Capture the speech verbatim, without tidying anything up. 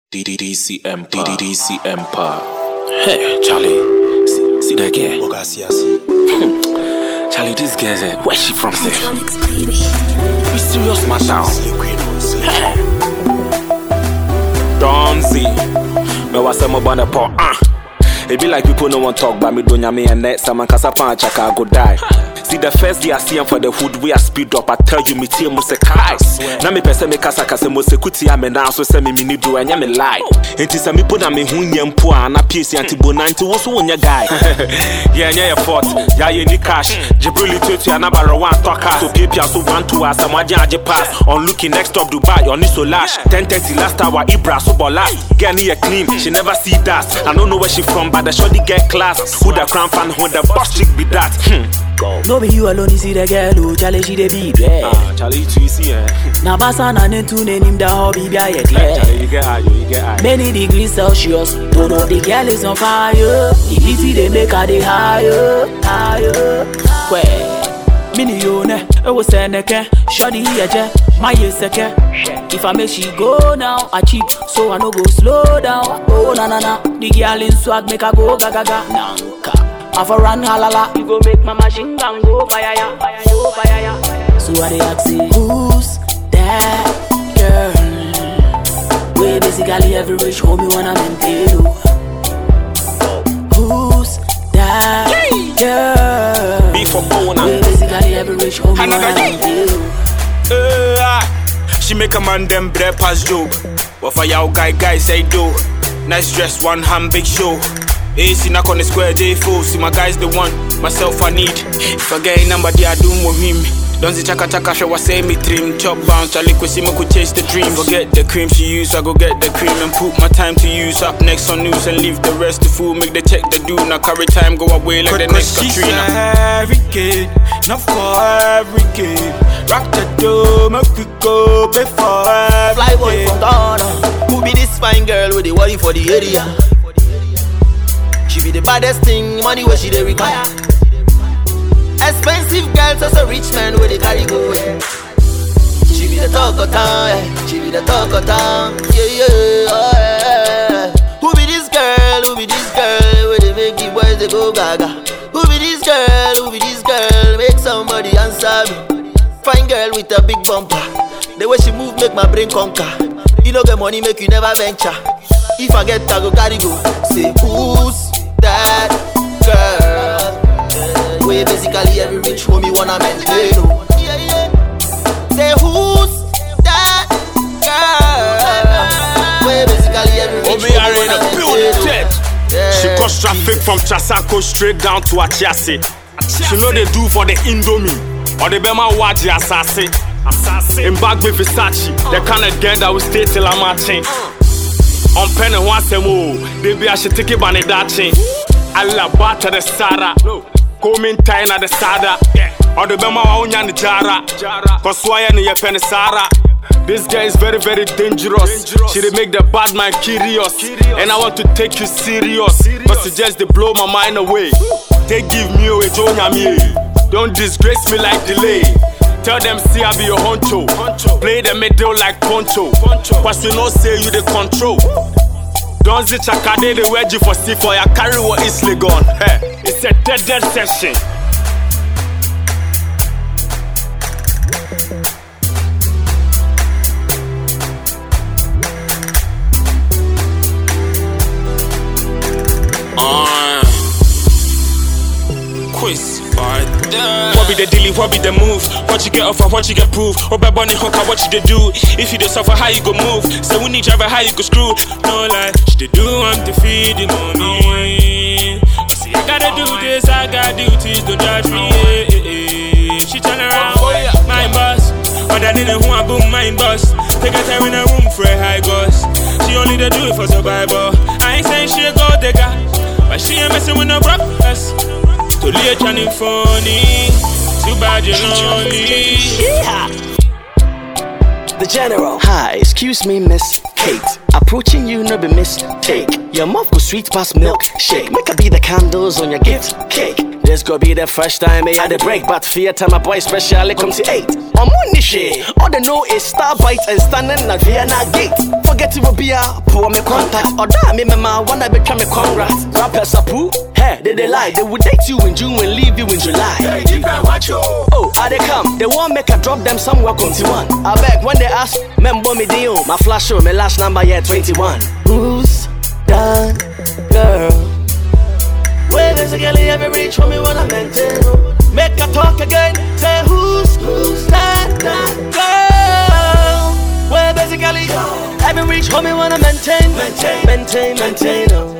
D D D C Empire. D D D C Empire. Hey, Charlie. See, see that girl? Okay, see, I see. Charlie, this girl, eh, where's she from? Say? You serious, man? Down. Hey. Don't see. Me was some about the pot. Ah. It be like people no one talk, but me don't me and net. Someone casa punch, I go die. See the first day I see him for the hood, we are speed up. I tell you, me team must say guys. Now me person me casa casa must say kuti ame now so say me me need do and me lie. It is a me put a me hunyam poor and a piece anti bonanti was one your guy. Yeah, yeah, your fault. Yeah, you need cash. Jibrili to and about one talker. So people so want to ask some wajan pass. On looking next up Dubai on this so lash. ten thirty last hour Ibra so bola. Get near clean. She never see that. I don't know where she from, but the shorty get class. Who the crown fan, who the boss chick be that. Hmm. No be you alone, you see the girl who Charlie she the beat, yeah. Ah, Charlie, you see, eh? Na basa na nentu nenim da hobby bia ye clear. Charlie, you get high, you get high. Many degrees Celsius, don't know the girl is on fire. The easy they make her the higher, higher. Well, mini yo ne, e wo seneke, shawty here je, my ye seke. If I make she go now, I cheap, so I no go slow down. Oh na na na, the girl in swag make her go gaga gaga. Nanka. I for run halala, you go make my machine gun go fire ya, go fire ya. So I dey ask you, who's that girl? We basically every rich homie wanna maintain you. Who's that girl? Be for bona. We basically every rich homie wanna maintain you. Uh, she make a man them bread pass joke. What for y'all guy guys say do? Nice dress, one hand, big show. A C knock on the square, J four. See my guys the one, myself I need. If I get a number, they are doing with him. Don't see chaka chaka, show what say me trim. Chop bounce, Charlie Kwesima could chase the dream. Forget the cream she use, I go get the cream and put my time to use. Up next on news and leave the rest to fool. Make the check the do, now carry time, go away like the next Katrina. Every kid, not for every kid. Rock the door, make we go before every Fly boy from Ghana. Who be this fine girl with the worry for the area? She be the baddest thing, money where she they require. Expensive girls, also rich man where they carry go. Yeah. She be the talk of town, yeah. She be the talk of town, yeah, yeah, oh, yeah. Who be this girl, who be this girl, where they make the boys they go gaga? Who be this girl, who be this girl, make somebody answer me. Fine girl with a big bumper, the way she move make my brain conquer. You know get money make you never venture. If I get I go carry go. Say who's that girl? We basically every rich homie wanna maintain. Yeah, yeah. Say who's that girl? We basically every rich homie wanna maintain. Yeah. She cross traffic from Chasako straight down to Achiase. She know they do for the Indomie or the Bema Waji Assassin. In bag with Versace, the kind of gang that will stay till I'm marching. On pen and one sem oh, baby I should take it by the dancing. Allah bata the Sara, coming time at the Sada. Or the Bema Onya the Jara, cause why any ye pen Sara. This guy is very very dangerous. She dey make the bad man curious, and I want to take you serious. But suggest they blow my mind away. They give me a Jonya me. Don't disgrace me like delay. Tell them see I be your honcho. Play the middle like poncho. Cause we know say you the control. Don't see chakade the wedgie for C for ya carry what is gone. Hey, it's a dead dead session. Uh, quiz. What be the deal? What be the move? What you get off of what you get proof? Or by bunny hooker, what you they do? If you dey suffer, how you go move? So we need driver, how you go screw? No lie, she dey do, I'm defeating on me. See, I gotta do this, I got duties, don't judge me. Yeah, yeah, yeah. She turn around, my boss. But I didn't want to boom my boss. Take her time in a room for a high boss. She only dey do it for survival. I ain't saying she a gold digger, but she ain't messing with no brothers. To late and funny, too bad you're lonely. Yeah. The General. Hi, excuse me, Miss Kate. Approaching you, no be mistake. Your mouth go sweet past milk shake. Make her be the candles on your gift cake. This could be the first time I had a break, but fear time my boy specially come to eight. I'm on this shit. All they know is star bites and standing at Vienna gate. Forget it will be a poor me contact. Or damn me, my one I become a congrats. Rappers are poo. Hey, they, they lie. They would date you in June and leave you in July. Oh, are they come? They won't make a drop them somewhere come to one. I beg when they ask, remember me deal. My flash show, my last number, yeah, twenty-one. Who's that girl? Where there's a girl you ever reach for me when I maintain. Make her talk again. Say who's who's that, that girl? Where there's a girl you ever reach for me when I maintain, maintain, maintain, maintain.